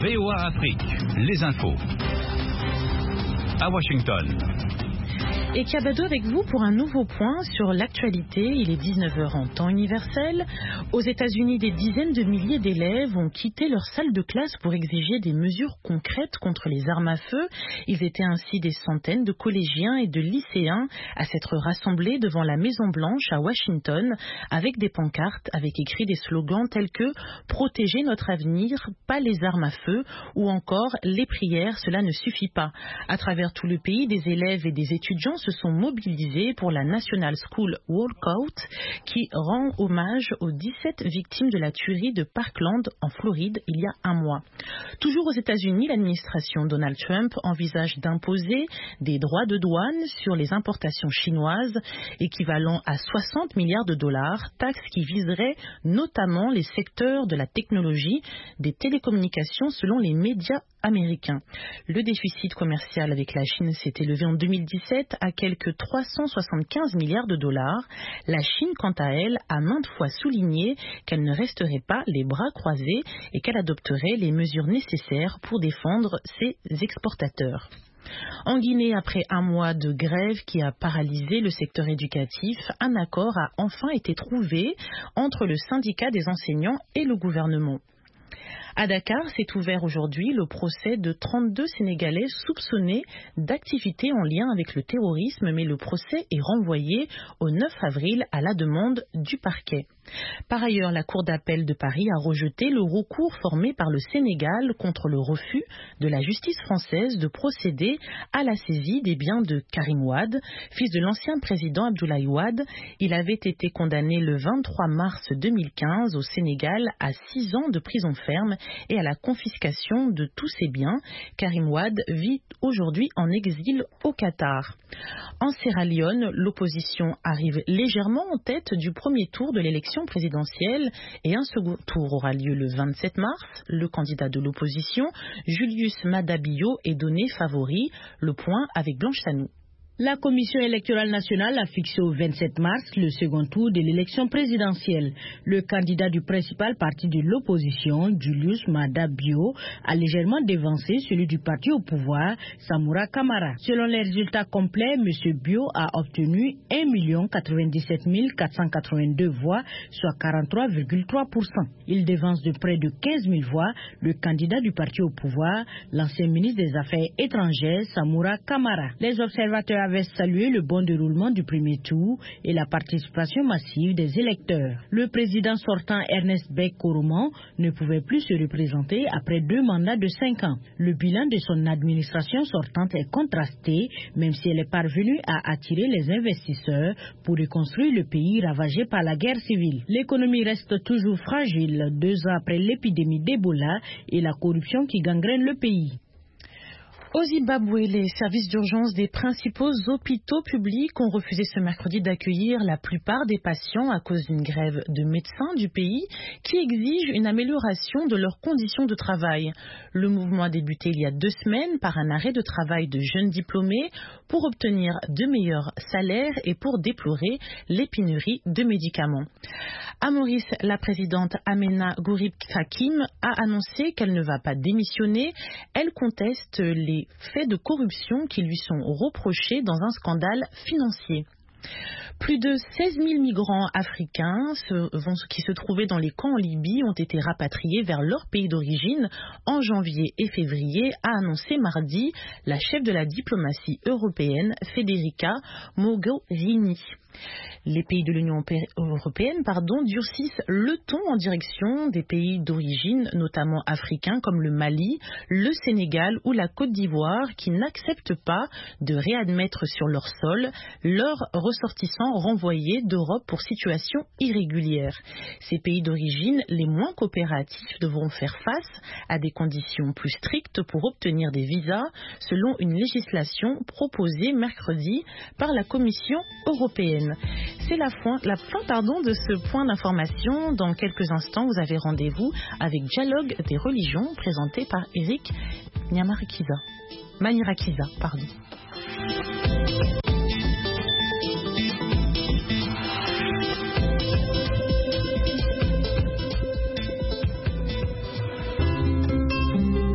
VOA Afrique, les infos. À Washington. Et Kiabado avec vous pour un nouveau point sur l'actualité. Il est 19h en temps universel. Aux États-Unis, des dizaines de milliers d'élèves ont quitté leur salle de classe pour exiger des mesures concrètes contre les armes à feu. Ils étaient ainsi des centaines de collégiens et de lycéens à s'être rassemblés devant la Maison-Blanche à Washington avec des pancartes avec écrit des slogans tels que « Protéger notre avenir, pas les armes à feu » ou encore « Les prières, cela ne suffit pas ». À travers tout le pays, des élèves et des étudiants se sont mobilisés pour la National School Walkout qui rend hommage aux 17 victimes de la tuerie de Parkland en Floride il y a un mois. Toujours aux États-Unis, l'administration Donald Trump envisage d'imposer des droits de douane sur les importations chinoises équivalent à 60 milliards de dollars, taxes qui viseraient notamment les secteurs de la technologie, des télécommunications selon les médias américains. Le déficit commercial avec la Chine s'est élevé en 2017 à quelques 375 milliards de dollars. La Chine, quant à elle, a maintes fois souligné qu'elle ne resterait pas les bras croisés et qu'elle adopterait les mesures nécessaires pour défendre ses exportateurs. En Guinée, après un mois de grève qui a paralysé le secteur éducatif, un accord a enfin été trouvé entre le syndicat des enseignants et le gouvernement. À Dakar, s'est ouvert aujourd'hui le procès de 32 Sénégalais soupçonnés d'activités en lien avec le terrorisme, mais le procès est renvoyé au 9 avril à la demande du parquet. Par ailleurs, la Cour d'appel de Paris a rejeté le recours formé par le Sénégal contre le refus de la justice française de procéder à la saisie des biens de Karim Wade, fils de l'ancien président Abdoulaye Wade. Il avait été condamné le 23 mars 2015 au Sénégal à 6 ans de prison ferme et à la confiscation de tous ses biens. Karim Wade vit aujourd'hui en exil au Qatar. En Sierra Leone, l'opposition arrive légèrement en tête du premier tour de l'élection présidentielle et un second tour aura lieu le 27 mars. Le candidat de l'opposition, Julius Maada Bio, est donné favori. Le point avec Blanche Sanou. La Commission électorale nationale a fixé au 27 mars le second tour de l'élection présidentielle. Le candidat du principal parti de l'opposition, Julius Maada Bio, a légèrement devancé celui du parti au pouvoir, Samura Kamara. Selon les résultats complets, M. Bio a obtenu 1 097 482 voix, soit 43,3%. Il devance de près de 15 000 voix le candidat du parti au pouvoir, l'ancien ministre des Affaires étrangères, Samura Kamara. Les observateurs avaient salué le bon déroulement du premier tour et la participation massive des électeurs. Le président sortant Ernest Bai Koroma ne pouvait plus se représenter après 2 mandats de 5 ans. Le bilan de son administration sortante est contrasté, même si elle est parvenue à attirer les investisseurs pour reconstruire le pays ravagé par la guerre civile. L'économie reste toujours fragile 2 ans après l'épidémie d'Ebola et la corruption qui gangrène le pays. Au Zimbabwe, les services d'urgence des principaux hôpitaux publics ont refusé ce mercredi d'accueillir la plupart des patients à cause d'une grève de médecins du pays qui exige une amélioration de leurs conditions de travail. Le mouvement a débuté il y a 2 semaines par un arrêt de travail de jeunes diplômés pour obtenir de meilleurs salaires et pour déplorer les pénuries de médicaments. À Maurice, la présidente Amena Gourib Fakim a annoncé qu'elle ne va pas démissionner. Elle conteste les faits de corruption qui lui sont reprochés dans un scandale financier. Plus de 16 000 migrants africains qui se trouvaient dans les camps en Libye ont été rapatriés vers leur pays d'origine en janvier et février, a annoncé mardi la chef de la diplomatie européenne, Federica Mogherini. Les pays de l'Union européenne durcissent le ton en direction des pays d'origine, notamment africains comme le Mali, le Sénégal ou la Côte d'Ivoire, qui n'acceptent pas de réadmettre sur leur sol leurs ressortissants renvoyés d'Europe pour situation irrégulière. Ces pays d'origine, les moins coopératifs, devront faire face à des conditions plus strictes pour obtenir des visas, selon une législation proposée mercredi par la Commission européenne. C'est la fin de ce point d'information. Dans quelques instants, vous avez rendez-vous avec Dialogue des religions présenté par Eric Maniarakiza.